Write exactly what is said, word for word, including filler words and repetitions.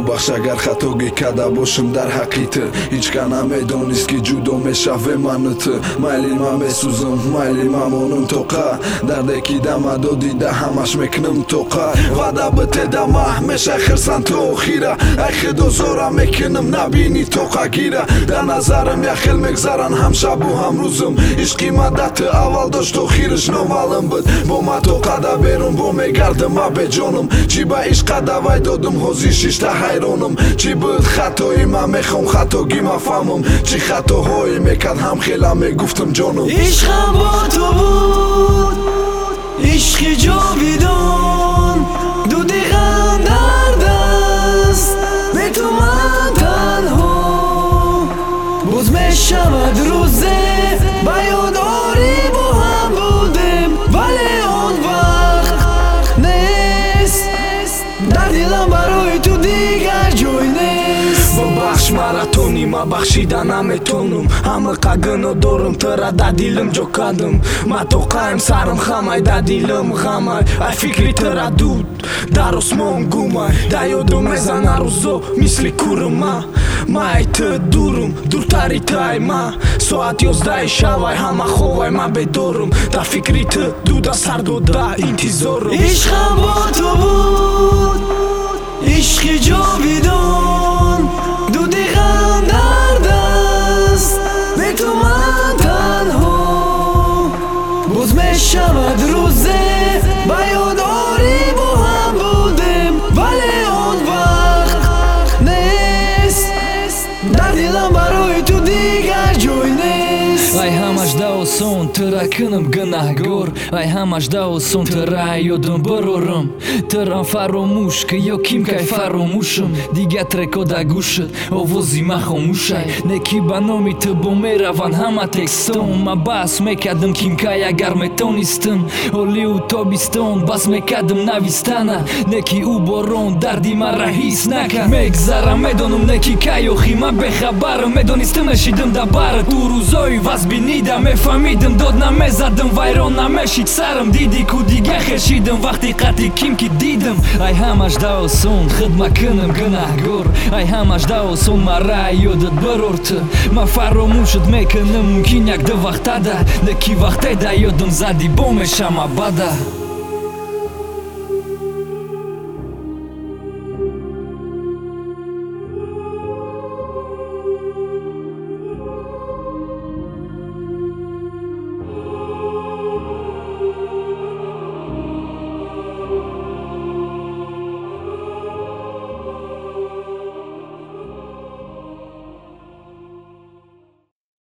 мебахш агар хатоги када бошам дар ҳаққи ту ҳеҷ кан намедонист ки ҷудо мешавем ману ту майли ма месӯзам майли ма монум тоқа дарде ки дама додида ҳамаш мекунам тоқа ваъда битеда ма ҳамеша хирсан то охира ай худо зора мекунам набини тоқа гира дар назарам яхел мегзаран ҳам шабу ҳам рӯзам ишқи маддати аввал дошт охираш номаълум буд бо ма тоқада берун бо мегардам ма беҷонам чӣ ба ишқада вай додам ҳозир шишта ҳайронам чӣ буд хатои ман мехом хатоги ма фаҳмам чӣ хатоҳое мекард ҳам хела мегуфтам ҷонам ишқам бо ту буд ишқи ҷовидон дуди ғам дар даст бе ту ман танҳо боз мешавад рӯзе ба ёд ори бо ҳам будем вале он вақт нест дар дилам барои ту дигар ҷой нест бабахш мара тони ма бахшида наметонам ҳамақа гуноҳ дорам тара да дилам ҷо кардам ма тоқаем сарам хамай да дилам ғамай ай фикри тараддуд дар осмон гумай да ёдам мезана рӯзо мисли курам ма май ту дурам дуртари тай ма соат ёздаҳи шавай ҳама ховай ма бедорам дар фикри ту дуда сар дода интизорам ишқам бо ту буд ишқи ҷовидон дуди ғам дар даст бе ту ман танҳо боз мешавад рӯзе ба ёд ори бо ҳам будем вале он вақт нест дар дилам барои ту дигар ҷой нест ай ҳамаш да осон тара кунам гунаҳгор ай ҳамаш да осон тара ёдам барорам тарам фаромӯш ки ё ким кай фаромӯшам дига треко да гӯшат овози ма хомӯшай не ки ба номи ту бо мераванд ҳама текстон ма баҳс мекардам ким кай агар метонистам ҳолиу тобистон бас мекардам навистана не ки ӯ борон дарди мара ҳис накард мегзарам медонам не ки кай охи ма бехабарам медонистам мешидам да барат ӯ рӯзои ваз бинида мефаҳмидам дод намезадам вайрон намешид сарам диди ку дига хешидам вақти қатъи ким ки дидам ай ҳамаш да осон хидмат кунам гунаҳгор ай ҳамаш да осон мара ёдат барор ту ма фаромӯшат мекунам мумкин як ду вақтада не ки вақтеда ёдам зади бо мешам абада.